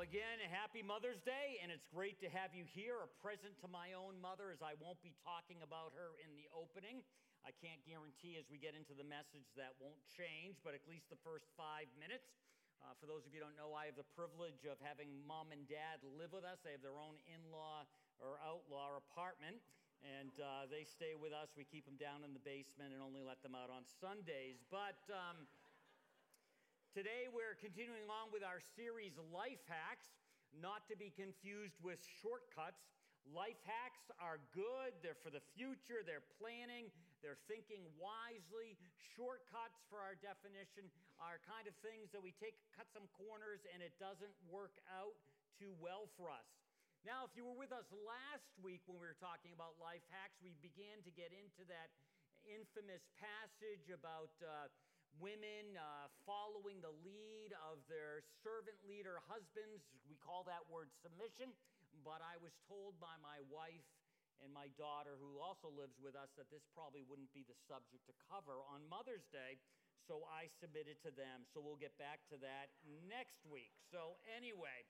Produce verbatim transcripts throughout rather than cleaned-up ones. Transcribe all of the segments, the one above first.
again, happy Mother's Day, and it's great to have you here, a present to my own mother, as I won't be talking about her in the opening. I can't guarantee as we get into the message that won't change, but at least the first five minutes. Uh, for those of you who don't know, I have the privilege of having mom and dad live with us. They have their own in-law or outlaw apartment, and uh, they stay with us. We keep them down in the basement and only let them out on Sundays. But um, today we're continuing along with our series, Life Hacks, not to be confused with shortcuts. Life hacks are good. They're for the future. They're planning. They're thinking wisely. Shortcuts, for our definition, are kind of things that we take, cut some corners, and it doesn't work out too well for us. Now, if you were with us last week when we were talking about life hacks, we began to get into that infamous passage about uh, women uh, following the lead of their servant leader husbands. We call that word submission. But I was told by my wife and my daughter, who also lives with us, that this probably wouldn't be the subject to cover on Mother's Day, so I submitted to them. So we'll get back to that next week. So anyway,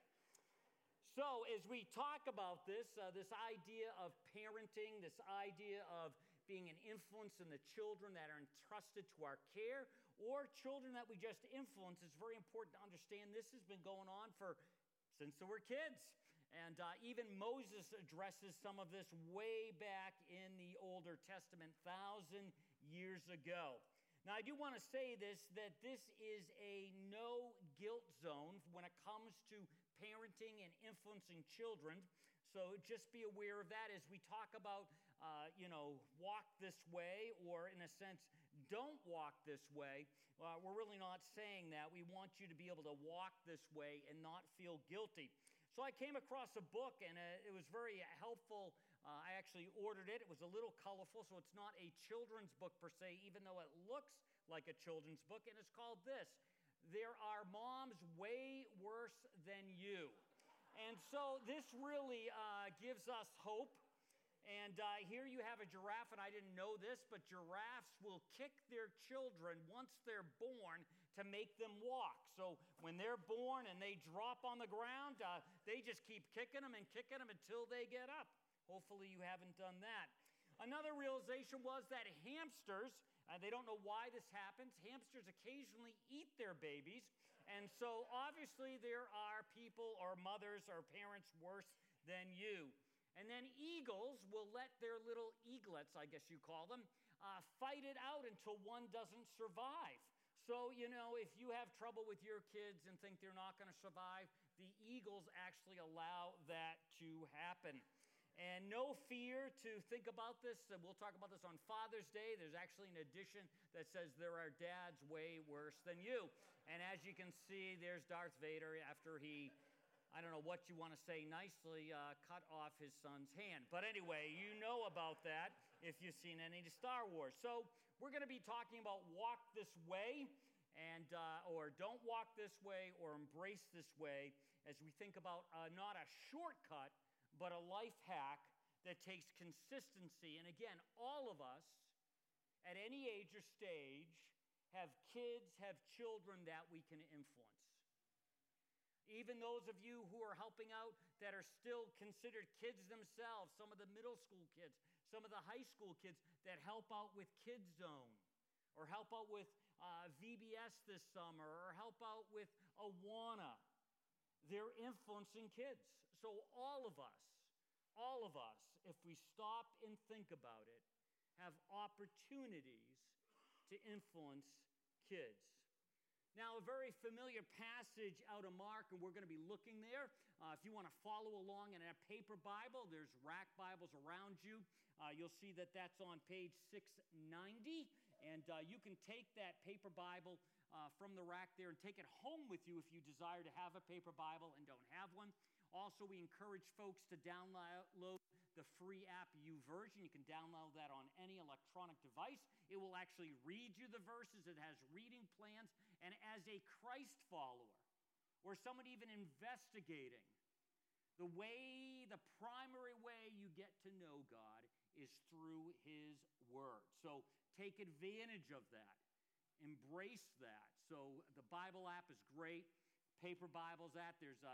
so as we talk about this, uh, this idea of parenting, this idea of being an influence in the children that are entrusted to our care, or children that we just influence, it's very important to understand this has been going on for since they were kids. And uh, even Moses addresses some of this way back in the Older Testament, thousand years ago. Now, I do want to say this, that this is a no-guilt zone when it comes to parenting and influencing children. So just be aware of that as we talk about, uh, you know, walk this way, or in a sense, don't walk this way. Uh, we're really not saying that. We want you to be able to walk this way and not feel guilty. So I came across a book, and uh, it was very helpful. Uh, I actually ordered it. It was a little colorful, so it's not a children's book per se, even though it looks like a children's book, and it's called this: There Are Moms Way Worse Than You. And so this really uh, gives us hope. And uh, here you have a giraffe, and I didn't know this, but giraffes will kick their children once they're born to make them walk. So when they're born and they drop on the ground, uh, they just keep kicking them and kicking them until they get up. Hopefully you haven't done that. Another realization was that hamsters, uh, they don't know why this happens, hamsters occasionally eat their babies. And so obviously there are people or mothers or parents worse than you. And then eagles will let their little eaglets, I guess you call them, uh, fight it out until one doesn't survive. So, you know, if you have trouble with your kids and think they're not going to survive, the eagles actually allow that to happen. And no fear to think about this. We'll talk about this on Father's Day. There's actually an edition that says there are dads way worse than you. And as you can see, there's Darth Vader after he, I don't know what you want to say nicely, uh, cut off his son's hand. But anyway, you know about that if you've seen any of Star Wars. So we're going to be talking about walk this way, and uh, or don't walk this way, or embrace this way, as we think about uh, not a shortcut, but a life hack that takes consistency. And again, all of us at any age or stage have kids, have children that we can influence. Even those of you who are helping out that are still considered kids themselves, some of the middle school kids, some of the high school kids that help out with Kids Zone, or help out with uh, V B S this summer, or help out with Awana. They're influencing kids. So all of us, all of us, if we stop and think about it, have opportunities to influence kids. Now, a very familiar passage out of Mark, and we're going to be looking there. Uh, if you want to follow along in a paper Bible, there's rack Bibles around you. Uh, you'll see that that's on page six ninety, and uh, you can take that paper Bible uh, from the rack there and take it home with you if you desire to have a paper Bible and don't have one. Also, we encourage folks to download the free app YouVersion. You can download that on any electronic device. It will actually read you the verses. It has reading plans. And as a Christ follower, or someone even investigating, the way, the primary way you get to know God is through His Word. So take advantage of that. Embrace that. So the Bible app is great. Paper Bibles app. There's a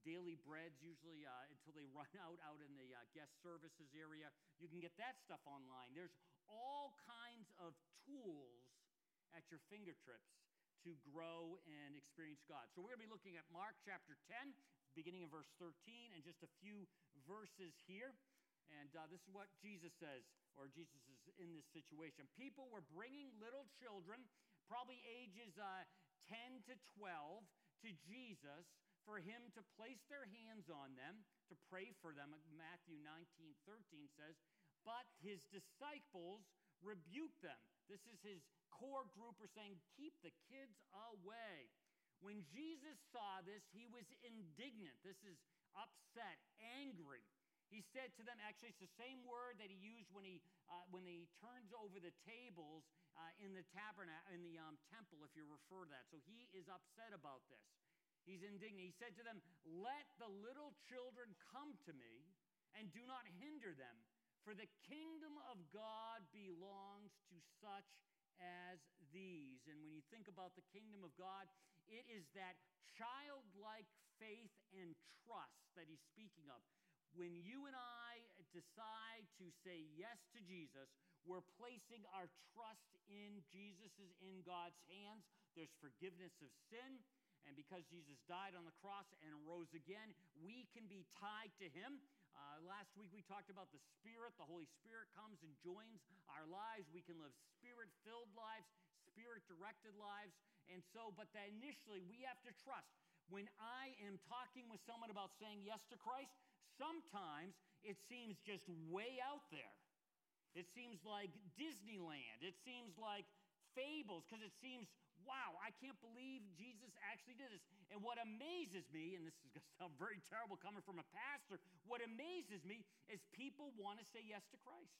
daily breads, usually uh, until they run out out in the uh, guest services area. You can get that stuff online. There's all kinds of tools at your fingertips to grow and experience God. So we're going to be looking at Mark chapter ten, beginning in verse thirteen, and just a few verses here. And uh, this is what Jesus says, or Jesus is in this situation. People were bringing little children, probably ages uh, ten to twelve, to Jesus for him to place their hands on them, to pray for them. Matthew nineteen thirteen says, but his disciples rebuked them. This is his core group are saying, keep the kids away. When Jesus saw this, he was indignant. This is upset, angry. He said to them, actually, it's the same word that he used when he uh, when he turns over the tables uh, in the tabernacle, in the um, temple, if you refer to that. So he is upset about this. He's indignant. He said to them, let the little children come to me, and do not hinder them, for the kingdom of God belongs to such as these. And when you think about the kingdom of God, it is that childlike faith and trust that he's speaking of. When you and I decide to say yes to Jesus, we're placing our trust in Jesus, in God's hands. There's forgiveness of sin. And because Jesus died on the cross and rose again, we can be tied to him. Uh, last week we talked about the Spirit. The Holy Spirit comes and joins our lives. We can live Spirit-filled lives, Spirit-directed lives. And so, but that initially we have to trust. When I am talking with someone about saying yes to Christ, sometimes it seems just way out there. It seems like Disneyland. It seems like fables, because it seems, wow, I can't believe Jesus actually did this. And what amazes me, and this is going to sound very terrible coming from a pastor, what amazes me is people want to say yes to Christ.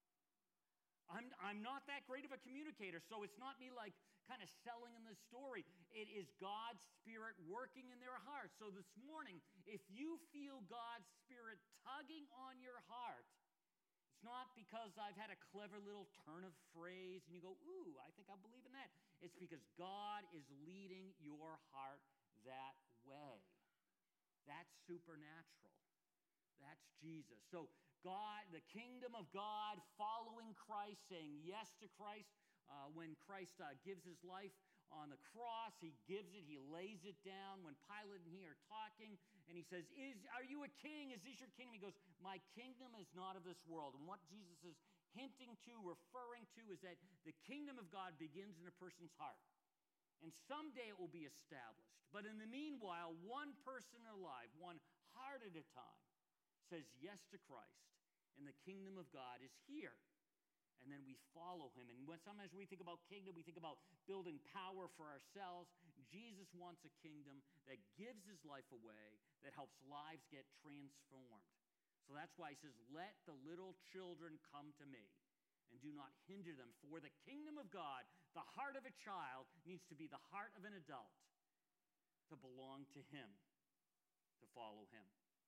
I'm, I'm not that great of a communicator, so it's not me like kind of selling in the story. It is God's Spirit working in their hearts. So this morning, if you feel God's Spirit tugging on your heart, it's not because I've had a clever little turn of phrase and you go, ooh, I think I believe in that. It's because God is leading your heart that way. That's supernatural. That's Jesus. So God, the kingdom of God, following Christ, saying yes to Christ. Uh, when Christ uh, gives his life on the cross, he gives it, he lays it down. When Pilate and he are talking, and he says, "Is are you a king? Is this your kingdom?" He goes, "My kingdom is not of this world." And what Jesus is hinting to, referring to, is that the kingdom of God begins in a person's heart. And someday it will be established. But in the meanwhile, one person alive, one heart at a time, says yes to Christ, and the kingdom of God is here. And then we follow him. And when sometimes we think about kingdom, we think about building power for ourselves. Jesus wants a kingdom that gives his life away, that helps lives get transformed. So that's why he says, let the little children come to me, and do not hinder them. For the kingdom of God, the heart of a child needs to be the heart of an adult, to belong to him, to follow him.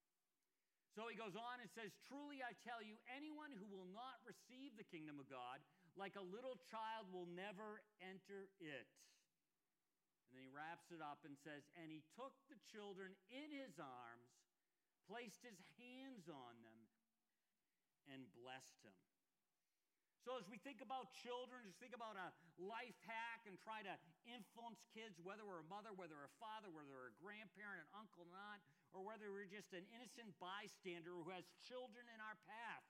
So he goes on and says, truly I tell you, anyone who will not receive the kingdom of God, like a little child, will never enter it. And then he wraps it up and says, and he took the children in his arms, placed his hands on them, and blessed him. So as we think about children, just think about a life hack and try to influence kids, whether we're a mother, whether we're a father, whether we're a grandparent, an uncle, an aunt, or whether we're just an innocent bystander who has children in our path.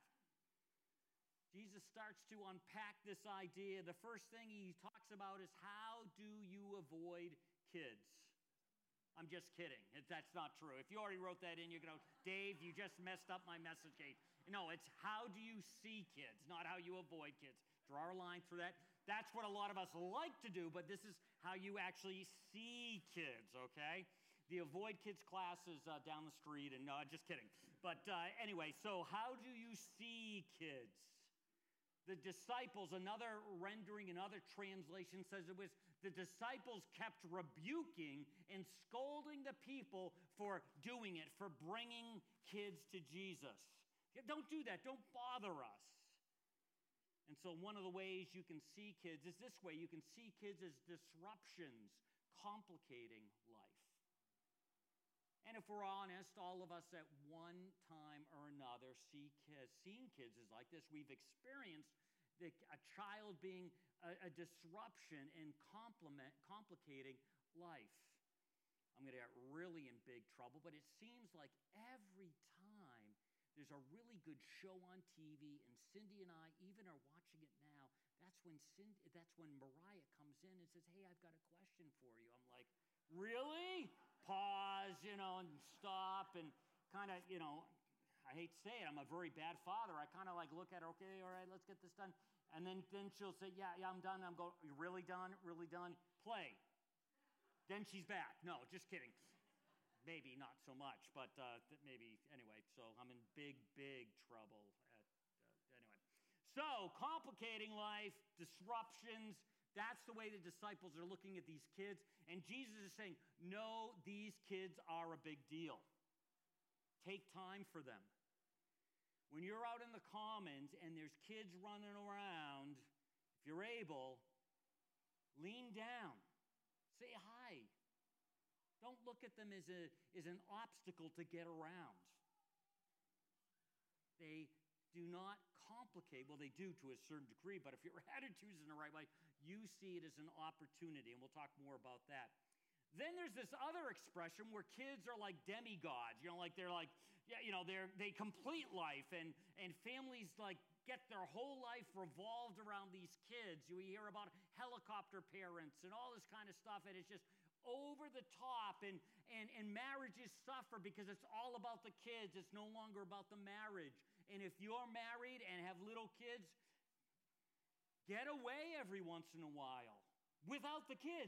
Jesus starts to unpack this idea. The first thing he talks about is, how do you avoid kids? I'm just kidding. That's not true. If you already wrote that in, you're going to, Dave, you just messed up my message gate. No, it's how do you see kids, not how you avoid kids. Draw a line through that. That's what a lot of us like to do, but this is how you actually see kids, okay? The avoid kids class is uh, down the street, and no, uh, just kidding. But uh, anyway, so how do you see kids? The disciples, another rendering, another translation says it was the disciples kept rebuking and scolding the people for doing it, for bringing kids to Jesus. Don't do that. Don't bother us. And so one of the ways you can see kids is this way. You can see kids as disruptions, complicating life. And if we're honest, all of us at one time or another see kids, seen kids is like this. We've experienced the, a child being a, a disruption and complement, complicating life. I'm going to get really in big trouble, but it seems like every time there's a really good show on T V, and Cindy and I even are watching it now, that's when Cindy, that's when Mariah comes in and says, hey, I've got a question for you. I'm like, really? Pause, you know, and stop and kind of, you know, I hate to say it, I'm a very bad father. I kind of like look at her, okay, all right, let's get this done. And then, then she'll say, yeah, yeah, I'm done. I'm going, you really done? Really done? Play. Then she's back. No, just kidding. Maybe not so much, but uh, th- maybe, anyway. So I'm in big, big trouble. At, uh, anyway. So, complicating life, disruptions, that's the way the disciples are looking at these kids. And Jesus is saying, no, these kids are a big deal. Take time for them. When you're out in the commons and there's kids running around, if you're able, lean down. Say hi. Don't look at them as, a, as an obstacle to get around. They do not complicate. Well, they do to a certain degree, but if your attitude's in the right way, you see it as an opportunity, and we'll talk more about that. Then there's this other expression where kids are like demigods, you know, like they're like, yeah, you know, they're they complete life, and and families like get their whole life revolved around these kids. You hear about helicopter parents and all this kind of stuff, and it's just over the top, and and and marriages suffer because it's all about the kids. It's no longer about the marriage. And if you're married and have little kids, get away every once in a while without the kids.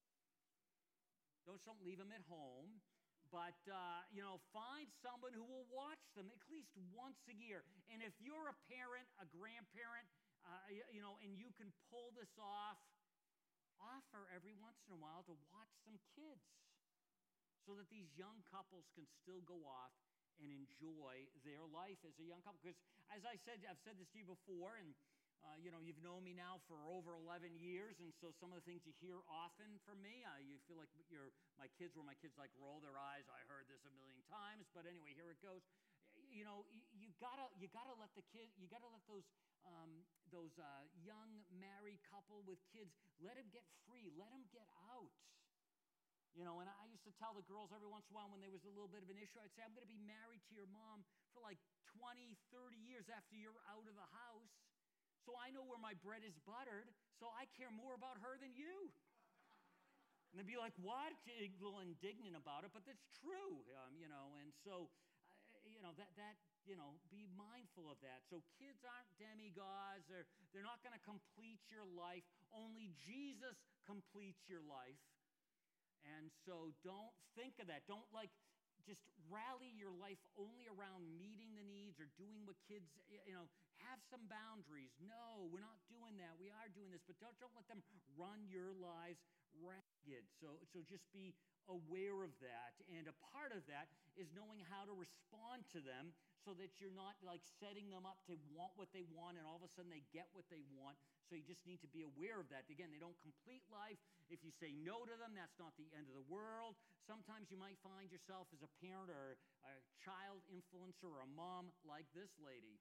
Don't, don't leave them at home, but, uh, you know, find someone who will watch them at least once a year. And if you're a parent, a grandparent, uh, you, you know, and you can pull this off, offer every once in a while to watch some kids so that these young couples can still go off and enjoy their life as a young couple. Because as I said, I've said this to you before, and uh, you know, you've known me now for over eleven years, and so some of the things you hear often from me, uh, you feel like you're, my kids were my kids like roll their eyes. I heard this a million times, but anyway, here it goes. You know, you, you gotta you gotta let the kid, you gotta let those um, those uh, young married couple with kids, let them get free, let them get out. You know, and I used to tell the girls every once in a while when there was a little bit of an issue, I'd say, I'm going to be married to your mom for like twenty, thirty years after you're out of the house. So I know where my bread is buttered, so I care more about her than you. And they'd be like, what? A little indignant about it, but that's true, um, you know. And so, uh, you know, that, that, you know, be mindful of that. So kids aren't demigods. They're, they're not going to complete your life. Only Jesus completes your life. And so don't think of that. Don't like just rally your life only around meeting the needs or doing what kids, you know, have some boundaries. No, we're not doing that. We are doing this, but don't, don't let them run your lives ragged. So, so just be aware of that. And a part of that is knowing how to respond to them so that you're not like setting them up to want what they want and all of a sudden they get what they want. So you just need to be aware of that. Again, they don't complete life. If you say no to them, that's not the end of the world. Sometimes you might find yourself as a parent or a child influencer or a mom like this lady.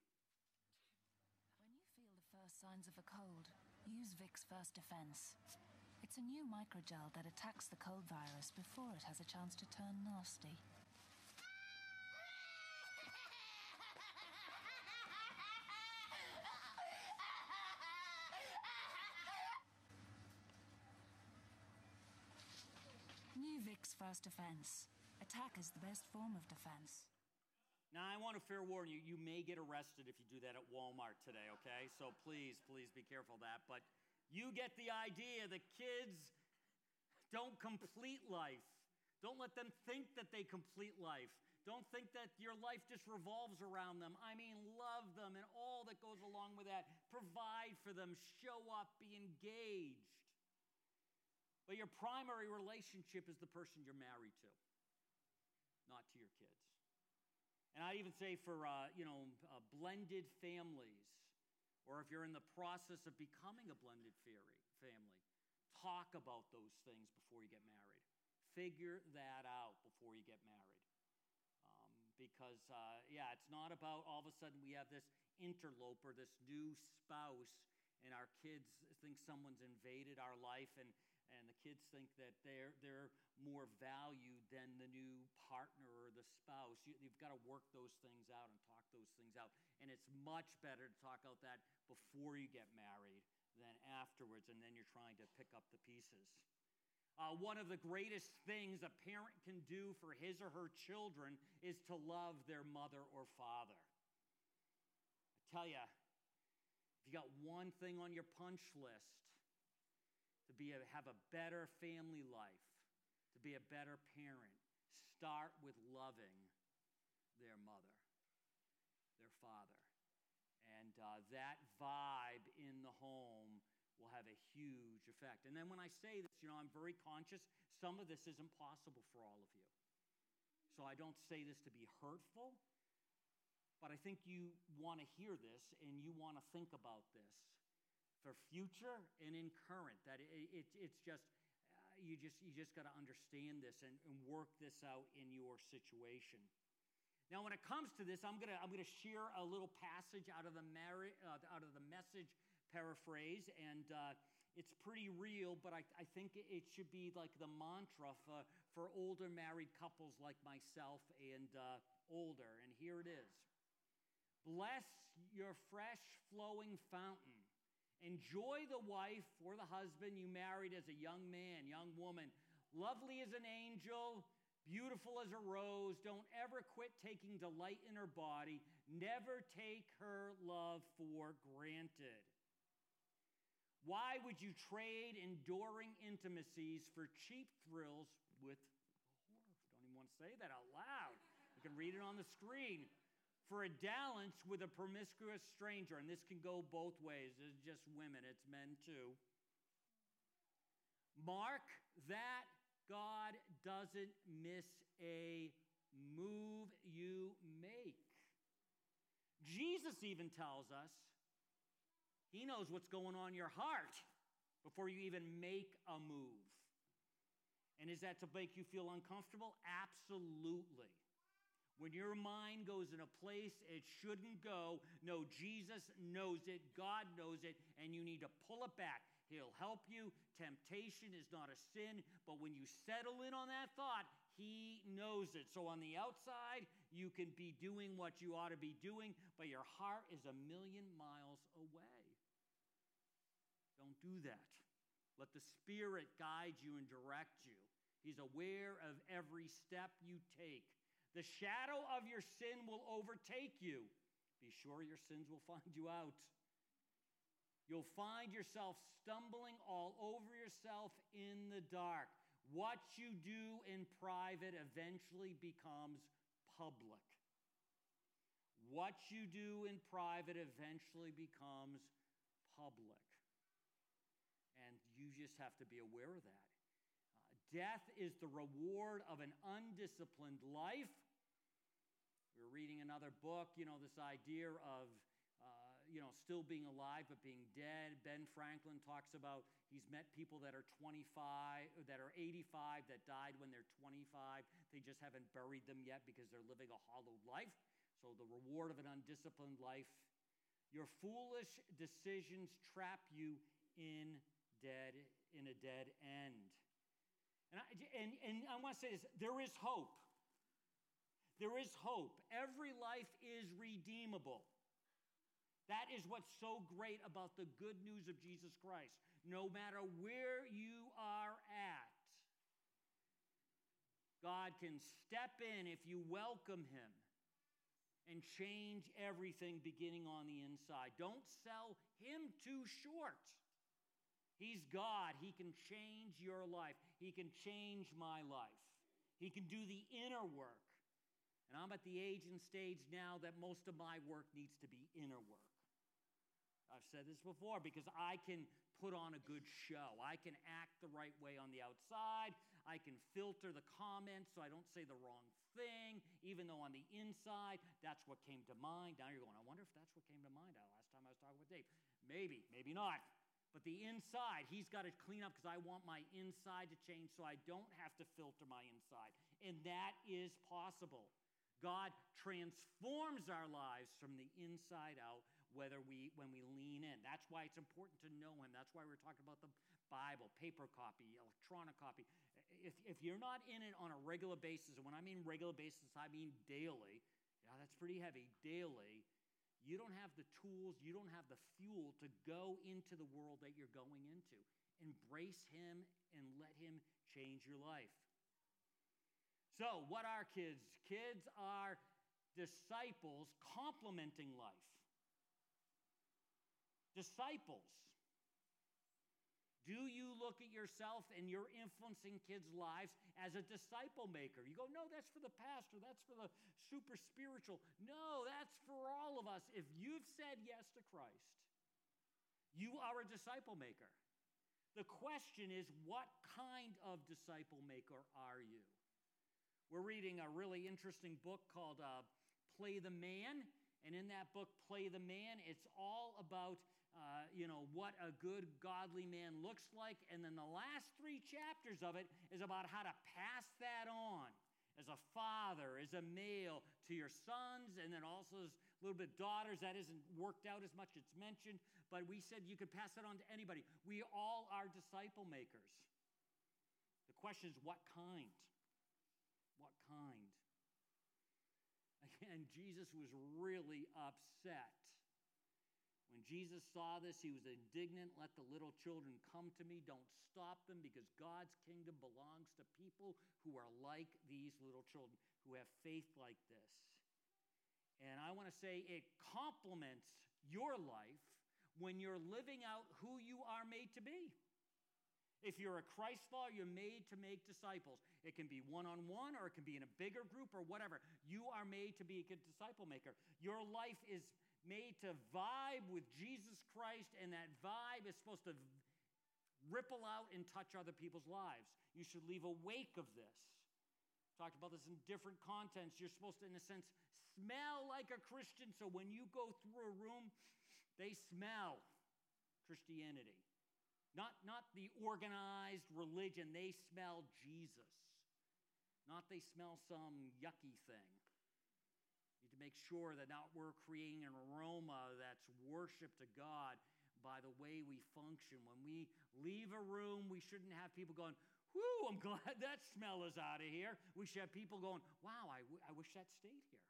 When you feel the first signs of a cold, use Vicks First Defense. It's a new microgel that attacks the cold virus before it has a chance to turn nasty. New Vicks First Defense. Attack is the best form of defense. Now, I want to fair warn you, you may get arrested if you do that at Walmart today, okay? So please, please be careful of that. But you get the idea. The kids don't complete life. Don't let them think that they complete life. Don't think that your life just revolves around them. I mean, love them and all that goes along with that. Provide for them. Show up. Be engaged. But your primary relationship is the person you're married to, not to your kids. And I'd even say for, uh, you know, uh, blended families, or if you're in the process of becoming a blended family, talk about those things before you get married. Figure that out before you get married. because, uh, yeah, it's not about all of a sudden we have this interloper, this new spouse, and our kids think someone's invaded our life, and, and the kids think that they're, they're more valued than the new partner or the spouse. You, you've got to work those things out and talk those things out. And it's much better to talk out that before you get married than afterwards, and then you're trying to pick up the pieces. Uh, one of the greatest things a parent can do for his or her children is to love their mother or father. I tell you, if you got one thing on your punch list to be a, have a better family life, to be a better parent, start with loving their mother, their father. And uh, that vibe in the home will have a huge effect. And then when I say this, you know, I'm very conscious, some of this isn't possible for all of you. So I don't say this to be hurtful, but I think you want to hear this and you want to think about this for future and in current, that it, it, it's just, uh, you just you just got to understand this and, and work this out in your situation. Now, when it comes to this, I'm gonna I'm gonna share a little passage out of the Mary, uh, out of the Message paraphrase, and uh, it's pretty real, but I, I think it should be like the mantra for, for older married couples like myself and uh, older. And here it is: bless your fresh flowing fountain. Enjoy the wife or the husband you married as a young man, young woman, lovely as an angel, beautiful as a rose. Don't ever quit taking delight in her body. Never take her love for granted. Why would you trade enduring intimacies for cheap thrills with, oh, don't even want to say that out loud. You can read it on the screen. For a dalliance with a promiscuous stranger, and this can go both ways. It's just women, it's men too. Mark that God doesn't miss a move you make. Jesus even tells us he knows what's going on in your heart before you even make a move. And is that to make you feel uncomfortable? Absolutely. When your mind goes in a place it shouldn't go, no, Jesus knows it, God knows it, and you need to pull it back. He'll help you. Temptation is not a sin, but when you settle in on that thought, he knows it. So on the outside, you can be doing what you ought to be doing, but your heart is a million miles away. Don't do that. Let the Spirit guide you and direct you. He's aware of every step you take. The shadow of your sin will overtake you. Be sure your sins will find you out. You'll find yourself stumbling all over yourself in the dark. What you do in private eventually becomes public. What you do in private eventually becomes public. And you just have to be aware of that. Uh, death is the reward of an undisciplined life. We were reading another book, you know, this idea of, uh, you know, still being alive but being dead. Ben Franklin talks about he's met people that are twenty-five, that are eighty-five, that died when they're twenty-five. They just haven't buried them yet because they're living a hollow life. So the reward of an undisciplined life. Your foolish decisions trap you in dead, in a dead end. And I, and, and I want to say this, there is hope. There is hope. Every life is redeemable. That is what's so great about the good news of Jesus Christ. No matter where you are at, God can step in if you welcome him and change everything beginning on the inside. Don't sell him too short. He's God. He can change your life. He can change my life. He can do the inner work. And I'm at the age and stage now that most of my work needs to be inner work. I've said this before because I can put on a good show. I can act the right way on the outside. I can filter the comments so I don't say the wrong thing, even though on the inside, that's what came to mind. Now you're going, I wonder if that's what came to mind last time I was talking with Dave. Maybe, maybe not. But the inside, he's got to clean up because I want my inside to change so I don't have to filter my inside. And that is possible. God transforms our lives from the inside out, whether we when we lean in. That's why it's important to know him. That's why we're talking about the Bible, paper copy, electronic copy. If, if you're not in it on a regular basis, and when I mean regular basis, I mean daily, yeah, that's pretty heavy, daily, you don't have the tools, you don't have the fuel to go into the world that you're going into. Embrace him and let him change your life. So, what are kids? Kids are disciples complementing life. Disciples. Do you look at yourself and you're influencing kids' lives as a disciple maker? You go, no, that's for the pastor. That's for the super spiritual. No, that's for all of us. If you've said yes to Christ, you are a disciple maker. The question is, what kind of disciple maker are you? We're reading a really interesting book called uh, Play the Man. And in that book, Play the Man, it's all about, uh, you know, what a good, godly man looks like. And then the last three chapters of it is about how to pass that on as a father, as a male, to your sons, and then also as a little bit daughters. That isn't worked out as much. It's mentioned. But we said you could pass that on to anybody. We all are disciple makers. The question is, what kind? What kind? Again, Jesus was really upset. When Jesus saw this, he was indignant. Let the little children come to me. Don't stop them, because God's kingdom belongs to people who are like these little children, who have faith like this. And I want to say it complements your life when you're living out who you are made to be. If you're a Christ follower, you're made to make disciples. It can be one-on-one, or it can be in a bigger group, or whatever. You are made to be a good disciple maker. Your life is made to vibe with Jesus Christ, and that vibe is supposed to ripple out and touch other people's lives. You should leave a wake of this. Talked about this in different contents. You're supposed to, in a sense, smell like a Christian, so when you go through a room, they smell Christianity. Not, not the organized religion. They smell Jesus. Not they smell some yucky thing. You need to make sure that not we're creating an aroma that's worship to God by the way we function. When we leave a room, we shouldn't have people going, whoo, I'm glad that smell is out of here. We should have people going, wow, I, w- I wish that stayed here.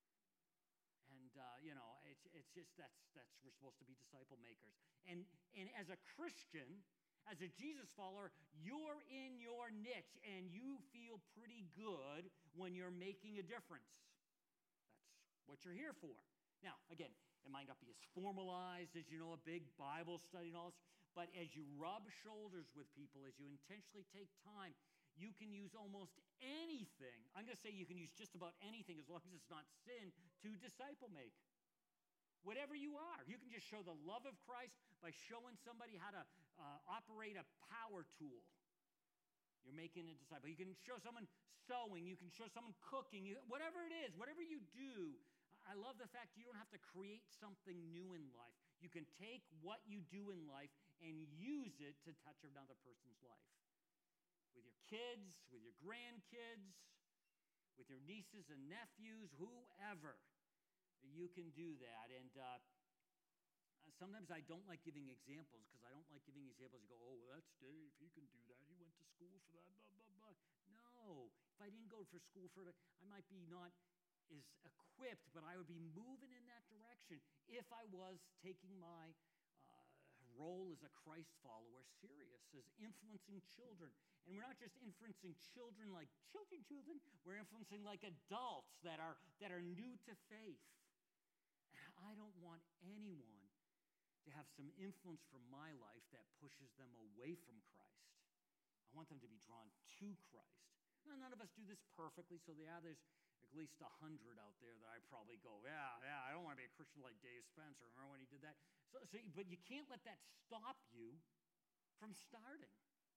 And, uh, you know, it's, it's just that's, that's, we're supposed to be disciple makers. And, and as a Christian, as a Jesus follower, you're in your niche and you feel pretty good when you're making a difference. That's what you're here for. Now, again, it might not be as formalized as, you know, a big Bible study and all this, but as you rub shoulders with people, as you intentionally take time, you can use almost anything. I'm going to say you can use just about anything, as long as it's not sin, to disciple make. Whatever you are. You can just show the love of Christ by showing somebody how to uh, operate a power tool. You're making a disciple. You can show someone sewing. You can show someone cooking. You, whatever it is, whatever you do, I love the fact you don't have to create something new in life. You can take what you do in life and use it to touch another person's life. With your kids, with your grandkids, with your nieces and nephews, whoever, you can do that. And uh, sometimes I don't like giving examples, because I don't like giving examples. You go, oh, well, that's Dave. He can do that. He went to school for that, blah, blah, blah. No. If I didn't go for school for it, I might be not as equipped, but I would be moving in that direction if I was taking my uh, role as a Christ follower serious, as influencing children. And we're not just influencing children like children, children. We're influencing like adults that are, that are new to faith. And I don't want anyone to have some influence from my life that pushes them away from Christ. I want them to be drawn to Christ. Now, none of us do this perfectly, so yeah, there's at least a hundred out there that I probably go, yeah, yeah, I don't want to be a Christian like Dave Spencer. Remember when he did that? So, so, but you can't let that stop you from starting.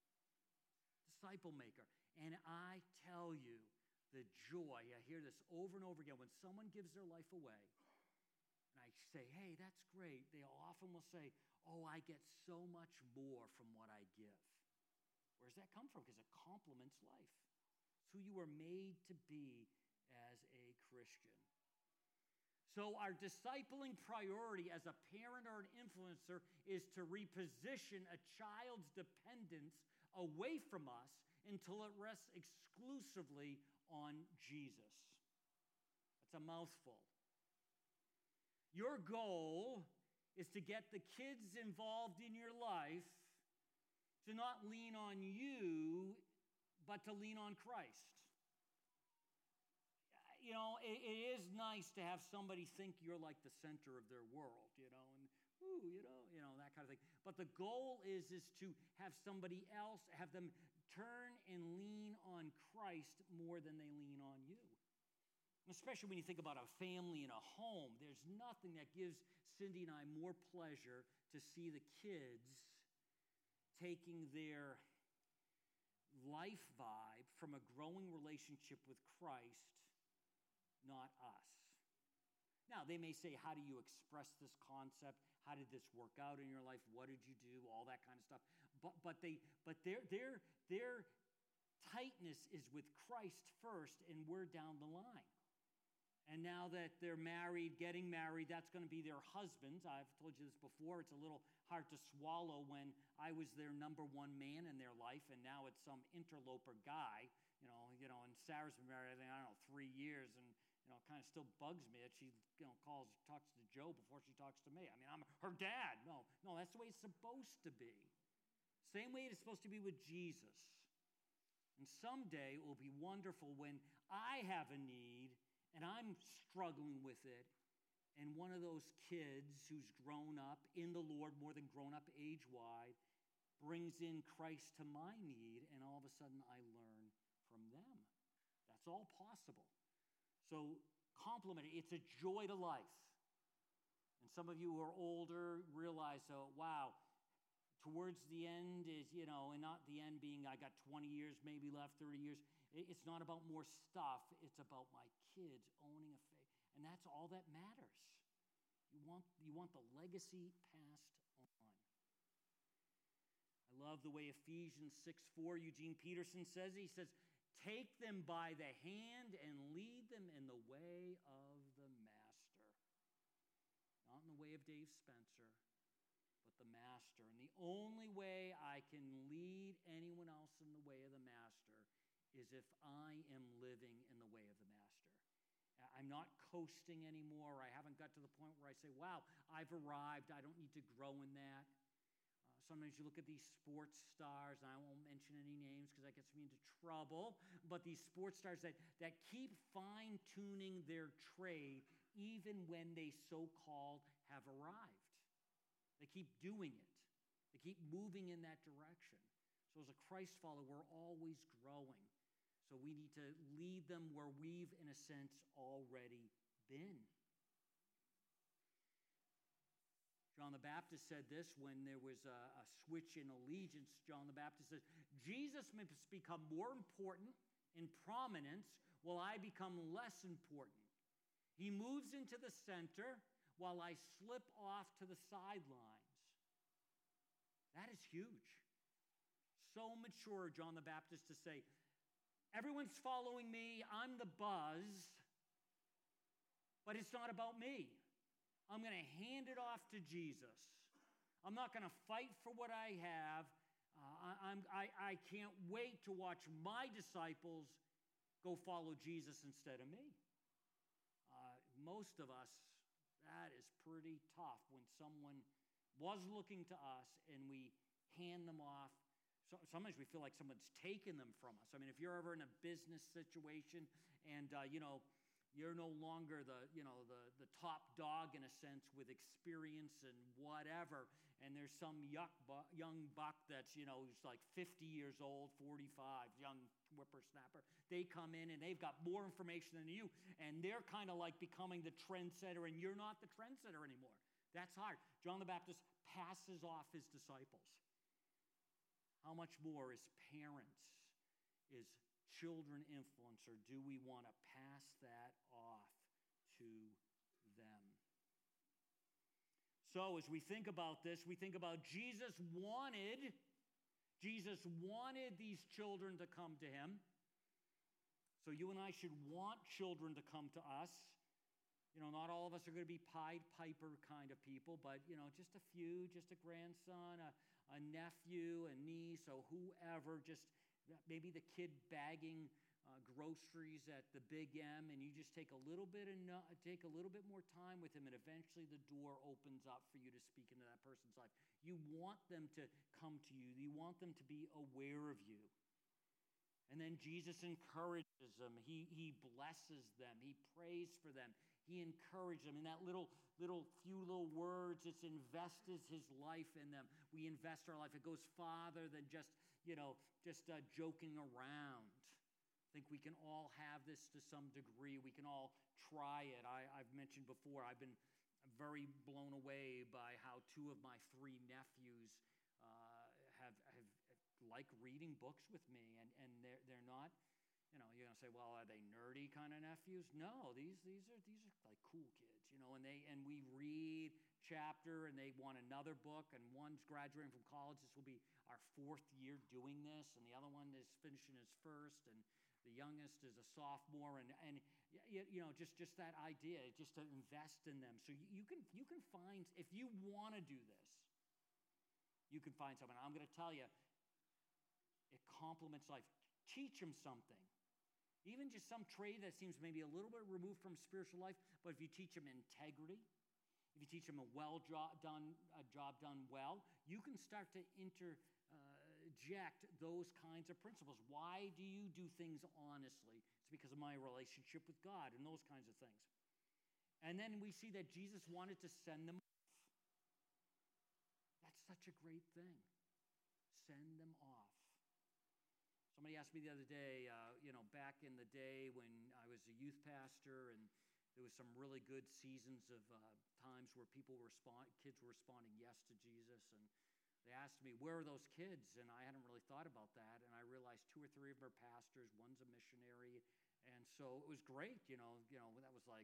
Disciple maker. And I tell you, the joy, I hear this over and over again, when someone gives their life away, and I say, hey, that's great, they often will say, oh, I get so much more from what I give. Where does that come from? Because it complements life. It's who you were made to be as a Christian. So our discipling priority as a parent or an influencer is to reposition a child's dependence away from us until it rests exclusively on Jesus. That's a mouthful. Your goal is to get the kids involved in your life to not lean on you, but to lean on Christ. You know, it, it is nice to have somebody think you're like the center of their world, you know, and ooh, you know, you know, that kind of thing. But the goal is, is to have somebody else, have them turn and lean on Christ more than they lean on you. Especially when you think about a family and a home, there's nothing that gives Cindy and I more pleasure to see the kids taking their life vibe from a growing relationship with Christ, not us. Now, they may say, how do you express this concept? How did this work out in your life? What did you do? All that kind of stuff. But but they but their their their tightness is with Christ first, and we're down the line. And now that they're married, getting married, that's going to be their husbands. I've told you this before. It's a little hard to swallow when I was their number one man in their life, and now it's some interloper guy. You know, you know, and Sarah's been married, I think, I don't know, three years, and you know, it kind of still bugs me that she, you know, calls, talks to Joe before she talks to me. I mean, I'm her dad. No, no, that's the way it's supposed to be. Same way it's supposed to be with Jesus. And someday it will be wonderful when I have a need and I'm struggling with it, and one of those kids who's grown up in the Lord, more than grown up age-wide, brings in Christ to my need, and all of a sudden I learn from them. That's all possible. So compliment it. It's a joy to life. And some of you who are older realize, oh, wow, towards the end is, you know, and not the end being I got twenty years maybe left, thirty years. It's not about more stuff. It's about my kids owning a faith. And that's all that matters. You want, you want the legacy passed on. I love the way Ephesians six four, Eugene Peterson says, he says, take them by the hand and lead them in the way of the Master. Not in the way of Dave Spencer, but the Master. And the only way I can lead anyone else in the way of the Master is if I am living in the way of the Master. I'm not coasting anymore. I haven't got to the point where I say, wow, I've arrived. I don't need to grow in that. Uh, sometimes you look at these sports stars, and I won't mention any names because that gets me into trouble, but these sports stars that, that keep fine-tuning their trade even when they so-called have arrived. They keep doing it. They keep moving in that direction. So as a Christ follower, we're always growing. So we need to lead them where we've, in a sense, already been. John the Baptist said this when there was a, a switch in allegiance. John the Baptist says, Jesus must become more important in prominence while I become less important. He moves into the center while I slip off to the sidelines. That is huge. So mature, John the Baptist, to say, everyone's following me, I'm the buzz, but it's not about me. I'm going to hand it off to Jesus. I'm not going to fight for what I have. Uh, I, I'm, I, I can't wait to watch my disciples go follow Jesus instead of me. Uh, most of us, that is pretty tough when someone was looking to us and we hand them off. So, sometimes we feel like someone's taken them from us. I mean, if you're ever in a business situation and, uh, you know, you're no longer the, you know, the, the top dog in a sense with experience and whatever, and there's some yuck bu- young buck that's, you know, who's like fifty years old, forty-five, young whippersnapper. They come in and they've got more information than you, and they're kind of like becoming the trendsetter, and you're not the trendsetter anymore. That's hard. John the Baptist passes off his disciples. How much more as parents, as children influencer, do we want to pass that off to them? So as we think about this, we think about Jesus wanted, Jesus wanted these children to come to him. So you and I should want children to come to us. You know, not all of us are going to be Pied Piper kind of people, but, you know, just a few, just a grandson, a, a nephew, a niece, or whoever, just maybe the kid bagging uh, groceries at the Big M, and you just take a little bit of no, take a little bit more time with him, and eventually the door opens up for you to speak into that person's life. You want them to come to you. You want them to be aware of you. And then Jesus encourages them. He, he blesses them. He prays for them. He encourages them. In that little, little few little words, it's invested his life in them. We invest our life. It goes farther than just, you know, just uh, joking around. I think we can all have this to some degree. We can all try it. I, I've mentioned before, I've been very blown away by how two of my three nephews uh, have, have, have like reading books with me, and, and they're, they're not, you know, you're going to say, well, are they nerdy kind of nephews? No, these these are these are like cool kids, you know, and they and we read chapter, and they want another book, and one's graduating from college. This will be our fourth year doing this, and the other one is finishing his first, and the youngest is a sophomore, and and you, you know, just just that idea, just to invest in them. So you, you can you can find, if you want to do this, you can find someone. I'm going to tell you, it complements life. Teach them something. Even just some trade that seems maybe a little bit removed from spiritual life, but if you teach them integrity, if you teach them a well job done, a job done well, you can start to interject those kinds of principles. Why do you do things honestly? It's because of my relationship with God and those kinds of things. And then we see that Jesus wanted to send them off. That's such a great thing. Send them off. Somebody asked me the other day, uh, you know, back in the day when I was a youth pastor, and there was some really good seasons of uh, times where people were respond, kids were responding yes to Jesus, and they asked me, where are those kids? And I hadn't really thought about that, and I realized two or three of them are pastors, one's a missionary, and so it was great, you know, you know, that was like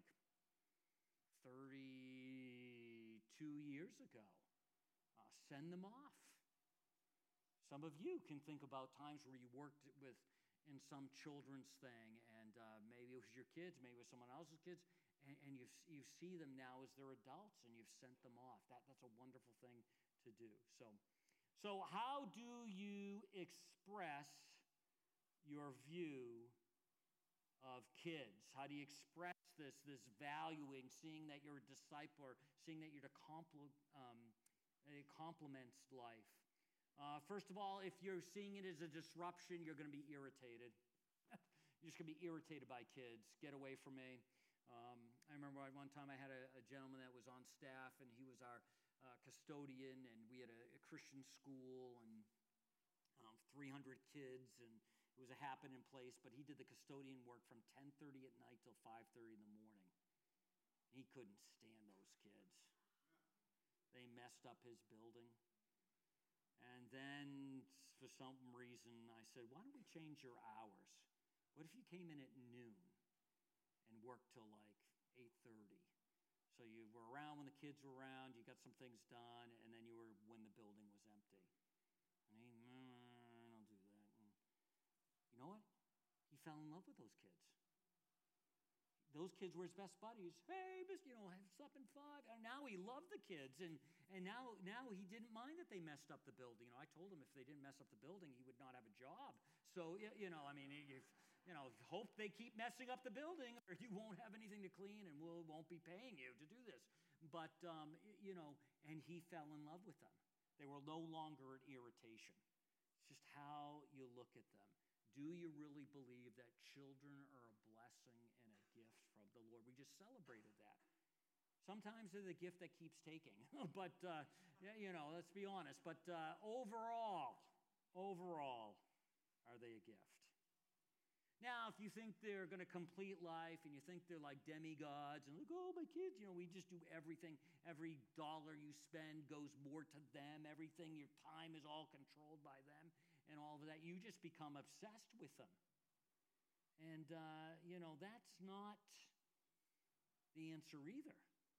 thirty-two years ago. Uh, send them off. Some of you can think about times where you worked with in some children's thing, and uh, maybe it was your kids, maybe it was someone else's kids, and, and you you see them now as they're adults, and you've sent them off. That that's a wonderful thing to do. So, so how do you express your view of kids? How do you express this this valuing, seeing that you're a discipler, seeing that you're to compl- um, it complements life? Uh, first of all, if you're seeing it as a disruption, you're going to be irritated. You're just going to be irritated by kids. Get away from me. Um, I remember one time I had a, a gentleman that was on staff, and he was our uh, custodian, and we had a, a Christian school, and um, three hundred kids, and it was a happening place, but he did the custodian work from ten thirty at night till five thirty in the morning. He couldn't stand those kids. They messed up his building. And then, for some reason, I said, why don't we change your hours? What if you came in at noon and worked till like eight thirty? So you were around when the kids were around, you got some things done, and then you were when the building was empty. And he, mm, I don't do that. And you know what? He fell in love with those kids. Those kids were his best buddies. Hey, miss, you know, I slept in five. And now he loved the kids. And, and now, now he didn't mind that they messed up the building. You know, I told him if they didn't mess up the building, he would not have a job. So, you know, I mean, if, you know, hope they keep messing up the building, or you won't have anything to clean, and we we'll, won't be paying you to do this. But, um, you know, and he fell in love with them. They were no longer an irritation. It's just how you look at them. Do you really believe that children are a blessing and a gift from the Lord? We just celebrated that. Sometimes they're the gift that keeps taking. but, uh, yeah, you know, let's be honest. But uh, overall, overall, are they a gift? Now, if you think they're going to complete life, and you think they're like demigods, and look, oh, my kids, you know, we just do everything. Every dollar you spend goes more to them. Everything, your time is all controlled by them. And all of that, you just become obsessed with them. And, uh, you know, that's not the answer either.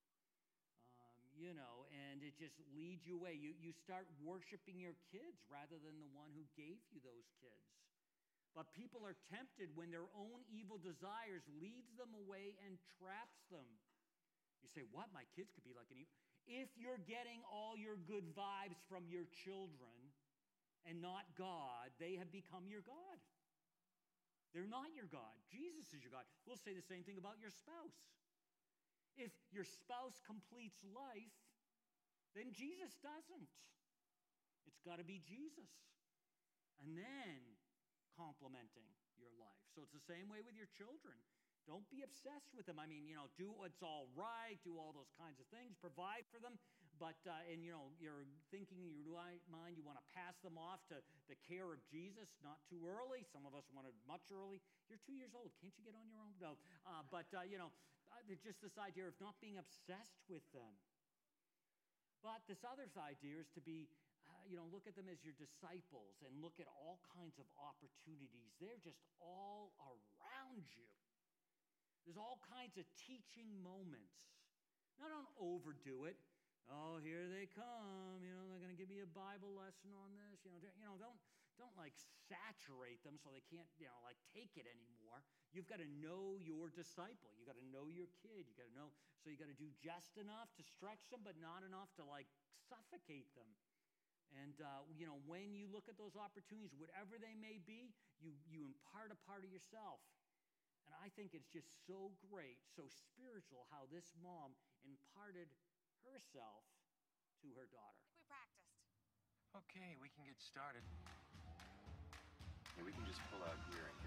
Um, you know, and it just leads you away. You, you start worshiping your kids rather than the one who gave you those kids. But people are tempted when their own evil desires leads them away and traps them. You say, what? My kids could be like an evil. If you're getting all your good vibes from your children and not God, they have become your God. They're not your God. Jesus is your God. We'll say the same thing about your spouse. If your spouse completes life, then Jesus doesn't. It's got to be Jesus. And then complementing your life. So it's the same way with your children. Don't be obsessed with them. I mean, you know, do what's all right, do all those kinds of things, provide for them. But, uh, and, you know, you're thinking in your mind you want to pass them off to the care of Jesus, not too early. Some of us want it much early. You're two years old. Can't you get on your own? No. Uh, but, uh, you know, uh, just this idea of not being obsessed with them. But this other idea is to be, uh, you know, look at them as your disciples and look at all kinds of opportunities. They're just all around you. There's all kinds of teaching moments. Now, don't overdo it. Oh, here they come. You know, they're going to give me a Bible lesson on this. You know, you know, don't don't like saturate them so they can't, you know, like take it anymore. You've got to know your disciple. You got to know your kid. You got to know. So you got to do just enough to stretch them, but not enough to like suffocate them. And uh, you know, when you look at those opportunities, whatever they may be, you you impart a part of yourself. And I think it's just so great, so spiritual how this mom imparted herself to her daughter. We practiced. Okay, we can get started. Yeah, we can just pull out here and get...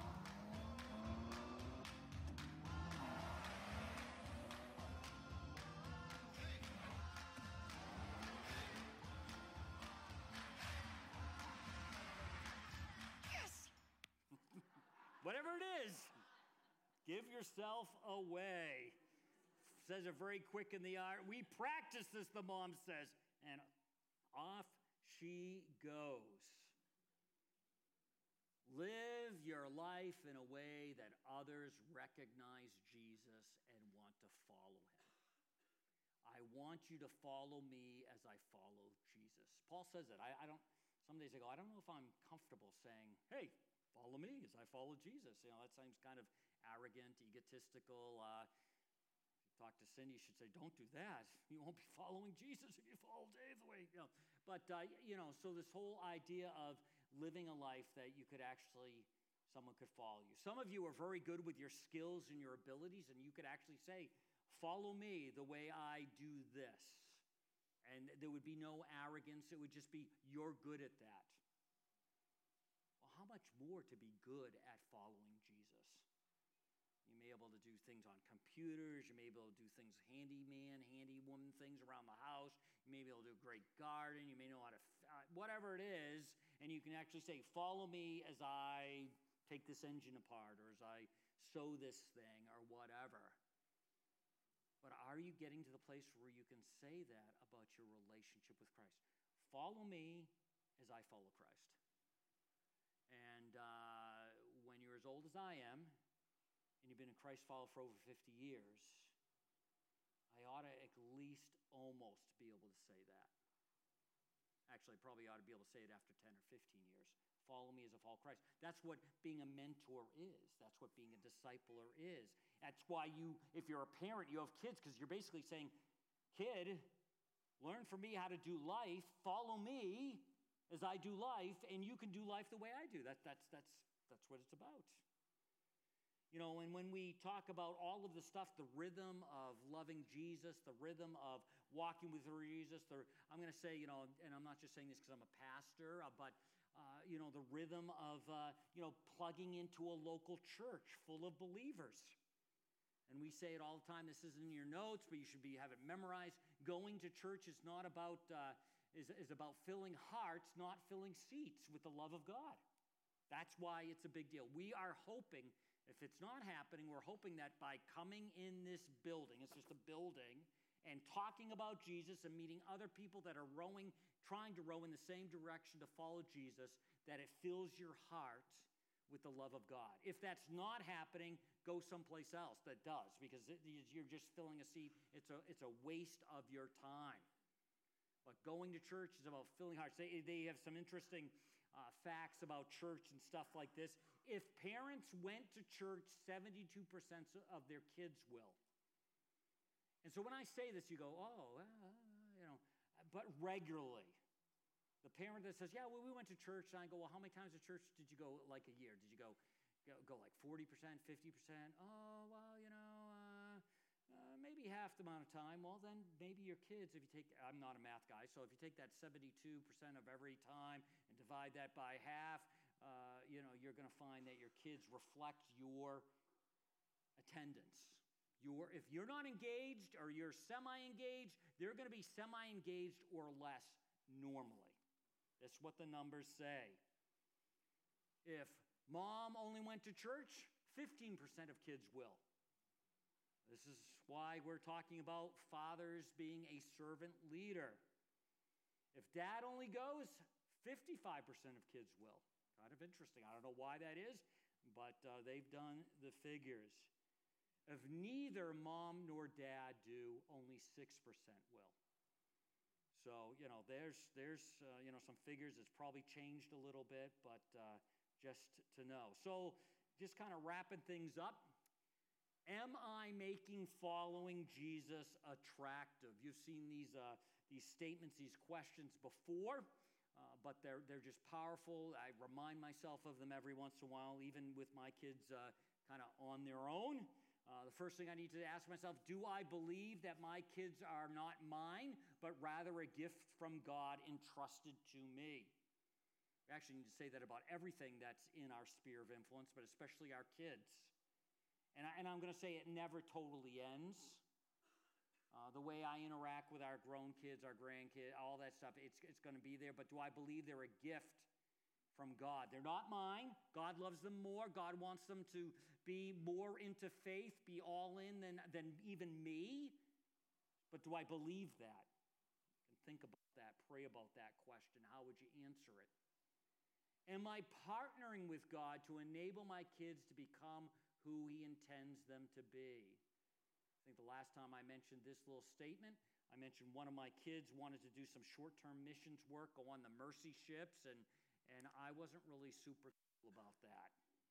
Yes! Whatever it is, give yourself away. Says it very quick in the art. We practice this, the mom says, and off she goes. Live your life in a way that others recognize Jesus and want to follow him. I want you to follow me as I follow Jesus. Paul says it. I, I don't, some days I go, I don't know if I'm comfortable saying, hey, follow me as I follow Jesus. You know, that seems kind of arrogant, egotistical. Uh, talk to Cindy, you should say, don't do that. You won't be following Jesus if you follow Dave the way, you know. But, uh, you know, so this whole idea of living a life that you could actually, someone could follow you. Some of you are very good with your skills and your abilities, and you could actually say, follow me the way I do this. And there would be no arrogance. It would just be, you're good at that. Well, how much more to be good at following Jesus? You may be able to do things on computers. You may be able to do things handyman, handywoman things around the house. You may be able to do a great garden. You may know how to, uh, whatever it is. And you can actually say, follow me as I take this engine apart or as I sew this thing or whatever. But are you getting to the place where you can say that about your relationship with Christ? Follow me as I follow Christ. And uh, when you're as old as I am, and you've been a Christ follower for over fifty years, I ought to at least almost be able to say that. Actually, I probably ought to be able to say it after ten or fifteen years. Follow me as I follow Christ. That's what being a mentor is. That's what being a discipler is. That's why you, if you're a parent, you have kids, because you're basically saying, kid, learn from me how to do life. Follow me as I do life, and you can do life the way I do. That, that's, that's, that's what it's about. You know, and when we talk about all of the stuff, the rhythm of loving Jesus, the rhythm of walking with Jesus, the, I'm going to say, you know, and I'm not just saying this because I'm a pastor, uh, but, uh, you know, the rhythm of, uh, you know, plugging into a local church full of believers. And we say it all the time, this isn't in your notes, but you should be have it memorized. Going to church is not about, uh, is, is about filling hearts, not filling seats with the love of God. That's why it's a big deal. We are hoping, if it's not happening, we're hoping that by coming in this building, it's just a building, and talking about Jesus and meeting other people that are rowing, trying to row in the same direction to follow Jesus, that it fills your heart with the love of God. If that's not happening, go someplace else that does, because it, you're just filling a seat. It's a, it's a waste of your time. But going to church is about filling hearts. They, they have some interesting uh, facts about church and stuff like this. If parents went to church, seventy-two percent of their kids will. And so when I say this, you go, oh, uh, you know, but regularly. The parent that says, yeah, well, we went to church, and I go, well, how many times to church did you go, like, a year? Did you go go, go like forty percent, fifty percent? Oh, well, you know, uh, uh, maybe half the amount of time. Well, then maybe your kids, if you take, I'm not a math guy, so if you take that seventy-two percent of every time and divide that by half, uh, you know, you're going to find that your kids reflect your attendance. Your, if you're not engaged or you're semi-engaged, they're going to be semi-engaged or less normally. That's what the numbers say. If mom only went to church, fifteen percent of kids will. This is why we're talking about fathers being a servant leader. If dad only goes, fifty-five percent of kids will. Kind of interesting. I don't know why that is, but uh, they've done the figures. If neither mom nor dad do, only six percent will. So, you know, there's, there's uh, you know, some figures. It's probably changed a little bit, but uh, just to know. So, just kind of wrapping things up. Am I making following Jesus attractive? You've seen these, uh, these statements, these questions before, uh, but they're, they're just powerful. I remind myself of them every once in a while, even with my kids uh, kind of on their own. Uh, the first thing I need to ask myself, do I believe that my kids are not mine, but rather a gift from God entrusted to me? We actually need to say that about everything that's in our sphere of influence, but especially our kids. And, I, and I'm going to say it never totally ends. Uh, the way I interact with our grown kids, our grandkids, all that stuff, it's, it's going to be there. But do I believe they're a gift from God? They're not mine. God loves them more. God wants them to be more into faith, be all in than, than even me. But do I believe that? You can think about that, pray about that question. How would you answer it? Am I partnering with God to enable my kids to become who He intends them to be? I think the last time I mentioned this little statement, I mentioned one of my kids wanted to do some short-term missions work, go on the Mercy ships, and And I wasn't really super cool about that.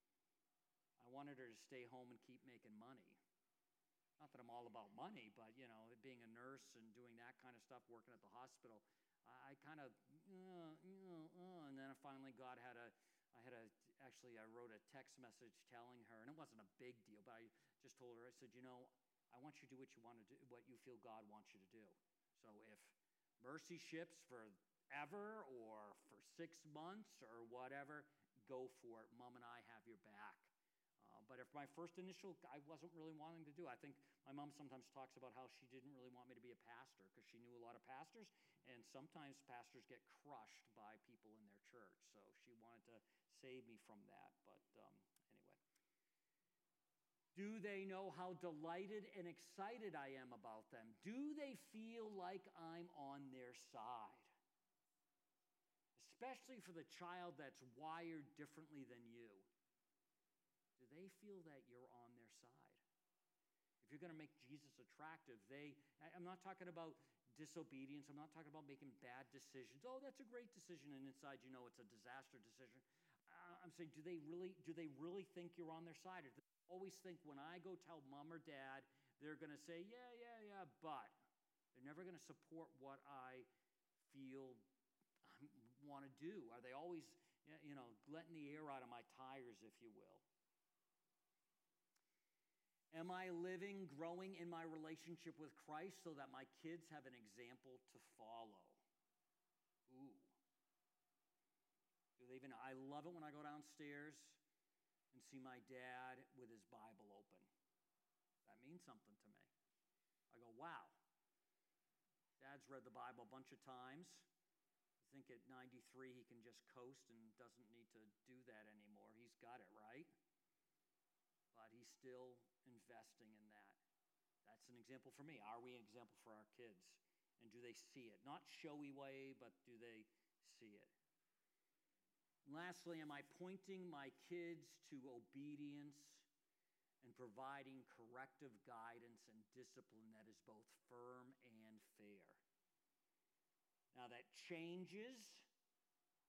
I wanted her to stay home and keep making money. Not that I'm all about money, but, you know, being a nurse and doing that kind of stuff, working at the hospital, I, I kind of, uh, uh, uh, and then finally God had a, I had a, actually I wrote a text message telling her, and it wasn't a big deal, but I just told her, I said, you know, I want you to do what you want to do, what you feel God wants you to do. So if Mercy ships for ever or for six months or whatever, go for it. Mom and I have your back. Uh, but if my first initial, I wasn't really wanting to do. I think my mom sometimes talks about how she didn't really want me to be a pastor because she knew a lot of pastors, and sometimes pastors get crushed by people in their church. So she wanted to save me from that. But um, anyway. Do they know how delighted and excited I am about them? Do they feel like I'm on their side? Especially for the child that's wired differently than you. Do they feel that you're on their side? If you're going to make Jesus attractive, they, I'm not talking about disobedience. I'm not talking about making bad decisions. Oh, that's a great decision, and inside you know it's a disaster decision. I'm saying, do they really, do they really think you're on their side? Or do they always think when I go tell mom or dad, they're going to say, yeah, yeah, yeah, but they're never going to support what I feel want to do? Are they always, you know, letting the air out of my tires, if you will? Am I living, growing in my relationship with Christ so that my kids have an example to follow? Ooh. Do they even, I love it when I go downstairs and see my dad with his Bible open. That means something to me. I go, wow. Dad's read the Bible a bunch of times. I think at ninety-three he can just coast and doesn't need to do that anymore. He's got it, right? But he's still investing in that. That's an example for me. Are we an example for our kids? And do they see it? Not showy way, but do they see it? And lastly, am I pointing my kids to obedience and providing corrective guidance and discipline that is both firm and fair? Now that changes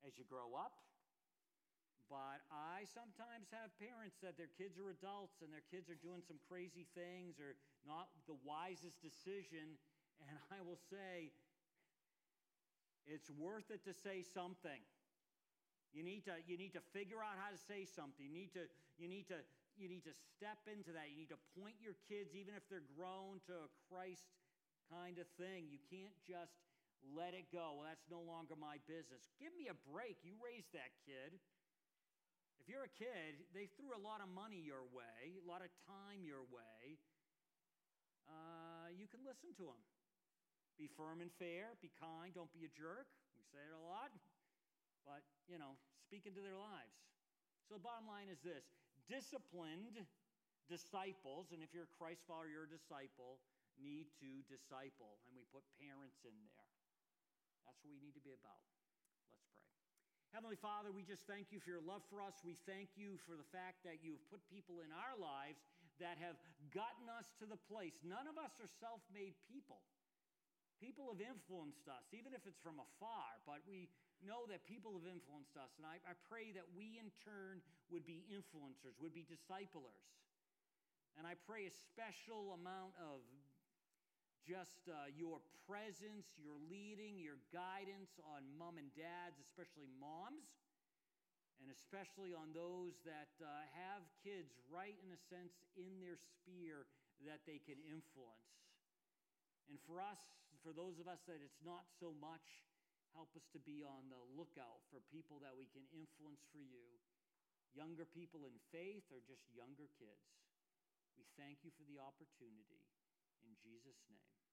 as you grow up. But I sometimes have parents that their kids are adults and their kids are doing some crazy things or not the wisest decision. And I will say, it's worth it to say something. You need to, you need to figure out how to say something. You need to, you need to, you need to step into that. You need to point your kids, even if they're grown, to a Christ kind of thing. You can't just let it go. Well, that's no longer my business. Give me a break. You raised that kid. If you're a kid, they threw a lot of money your way, a lot of time your way. Uh, you can listen to them. Be firm and fair. Be kind. Don't be a jerk. We say it a lot. But, you know, speak into their lives. So the bottom line is this. Disciplined disciples, and if you're a Christ follower, you're a disciple, need to disciple. And we put parents in there. That's what we need to be about. Let's pray. Heavenly Father, we just thank you for your love for us. We thank you for the fact that you've put people in our lives that have gotten us to the place. None of us are self-made people. People have influenced us, even if it's from afar, but we know that people have influenced us. And I, I pray that we in turn would be influencers, would be disciplers. And I pray a special amount of just uh, your presence, your leading, your guidance on mom and dads, especially moms, and especially on those that uh, have kids right in a sense in their sphere that they can influence. And for us, for those of us that it's not so much, help us to be on the lookout for people that we can influence for you, younger people in faith or just younger kids. We thank you for the opportunity. In Jesus' name.